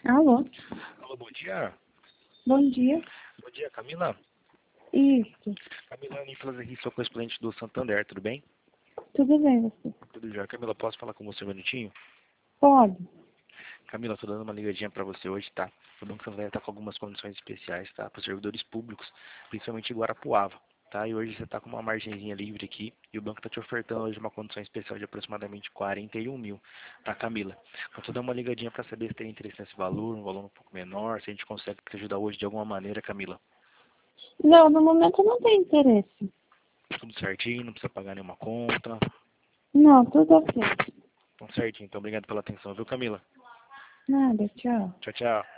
Alô, Alô, bom dia. bom dia. Bom dia, Camila. Isso, Camila Nicolas aqui, sou correspondente do Santander, tudo bem? tudo bem você? Tudo já. Camila, posso falar com você um minutinho? Pode. Camila, tô dando uma ligadinha pra você hoje, tá? O Banco Santander tá com algumas condições especiais, tá? Para os servidores públicos, principalmente em Guarapuava, tá? E hoje você tá com uma margenzinha livre aqui e o banco tá te ofertando hoje uma condição especial de aproximadamente 41 mil, tá, Camila? Eu tô dando uma ligadinha pra saber se tem interesse nesse valor, um valor um pouco menor, se a gente consegue te ajudar hoje de alguma maneira, Camila. Não, no momento não tem interesse. Tudo certinho, não precisa pagar nenhuma conta. Não, tudo ok. Tudo certinho, então obrigado pela atenção, viu, Camila? Nada, tchau. Tchau, tchau.